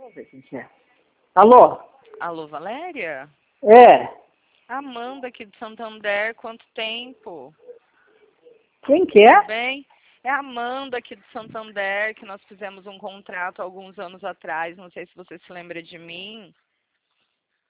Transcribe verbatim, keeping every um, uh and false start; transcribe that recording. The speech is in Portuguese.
Vamos ver quem que é. Alô? Alô, Valéria? É. Amanda aqui de Santander, quanto tempo? Quem que é? Tudo bem? É a Amanda aqui de Santander, que nós fizemos um contrato há alguns anos atrás, não sei se você se lembra de mim.